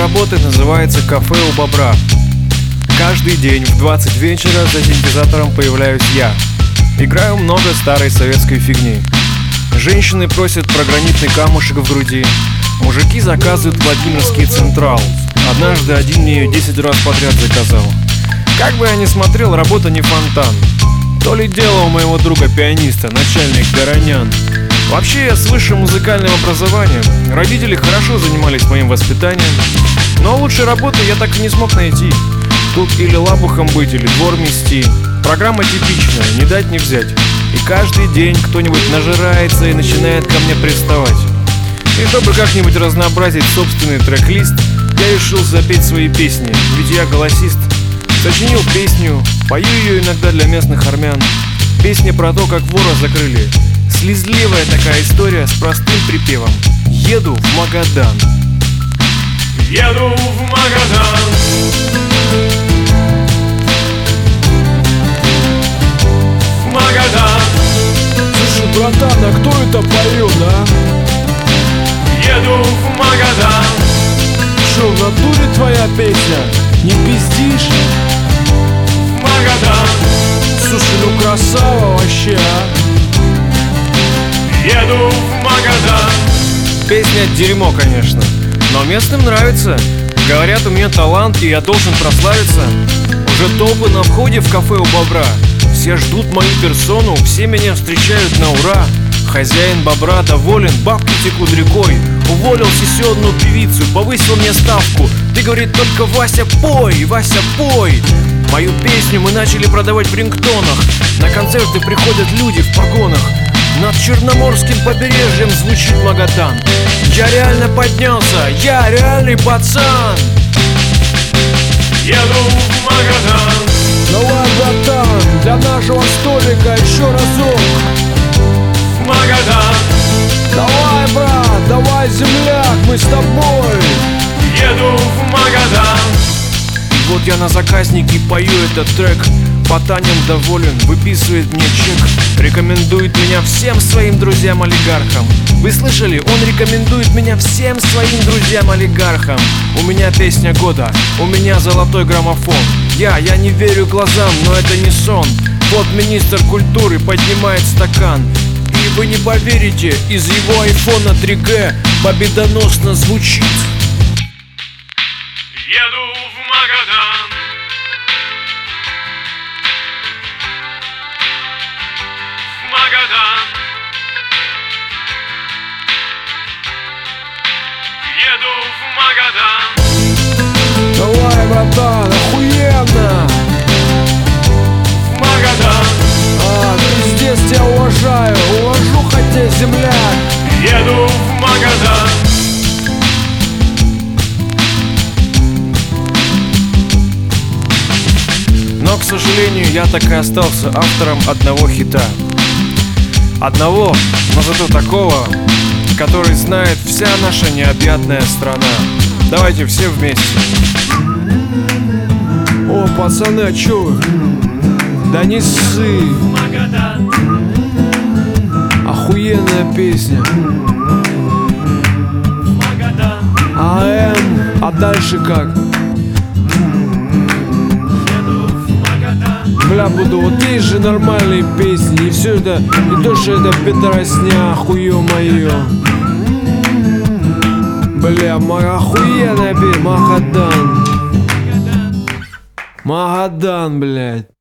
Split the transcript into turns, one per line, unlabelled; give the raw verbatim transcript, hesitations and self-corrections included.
работы называется «Кафе у бобра». Каждый день в двадцать вечера за синтезатором появляюсь я. Играю много старой советской фигни. Женщины просят про гранитный камушек в груди. Мужики заказывают Владимирский Централ. Однажды один мне ее десять раз подряд заказал. Как бы я ни смотрел, работа не фонтан. То ли дело у моего друга-пианиста, начальник Горонян. Вообще я с высшим музыкальным образованием. Родители хорошо занимались моим воспитанием. Но лучшей работы я так и не смог найти. Тут или лабухом быть, или двор мести. Программа типичная, не дать не взять. И каждый день кто-нибудь нажирается и начинает ко мне приставать. И чтобы как-нибудь разнообразить собственный трек-лист, я решил запеть свои песни, ведь я голосист. Сочинил песню, пою ее иногда для местных армян. Песня про то, как вора закрыли. Слезливая такая история с простым припевом. Еду в Магадан.
Еду в Магадан. В Магадан.
Слушай, братан, а кто это поет, а?
Еду в Магадан.
Шо, в натуре твоя песня? Не пиздишь?
В Магадан.
Слушай, ну красава вообще, а?
Еду в Магадан.
Песня дерьмо, конечно, но местным нравится. Говорят, у меня талант и я должен прославиться. Уже толпы на входе в кафе у бобра. Все ждут мою персону, все меня встречают на ура. Хозяин бобра доволен, бабки текут рекой. Уволил сессионную певицу, повысил мне ставку. Ты, говорит, только Вася пой, Вася пой. Мою песню мы начали продавать в рингтонах. На концерты приходят люди в погонах. Над Черноморским побережьем звучит Магадан. Я реально поднялся, я реальный пацан.
Еду в Магадан.
Давай, братан, для нашего столика еще разок.
В Магадан.
Давай, брат, давай, земляк, мы с тобой.
Еду в Магадан.
И вот я на заказнике пою этот трек. Потанин доволен, выписывает мне чек. Рекомендует меня всем своим друзьям-олигархам. Вы слышали? Он рекомендует меня всем своим друзьям-олигархам. У меня песня года, у меня золотой граммофон. Я, я не верю глазам, но это не сон. Вот министр культуры поднимает стакан. И вы не поверите, из его айфона три джи победоносно звучит.
Еду в Магадан. В Магадан. Еду в Магадан.
Давай, братан, охуенно.
В Магадан.
А, пиздец, тебя уважаю, увожу хотя земляк.
Еду в Магадан.
Но, к сожалению, я так и остался автором одного хита. Одного, но зато такого, который знает вся наша необъятная страна. Давайте все вместе.
О, пацаны, а чё вы? Да не ссы.
Магадан.
Охуенная песня.
Магадан.
АМ, а дальше как?
Еду в Магадан.
Бля, буду, вот есть же нормальные песни. И все это, не то что это пидоросня, хуё моё. Бля, моя охуенная песня. Магадан. Магадан, блядь.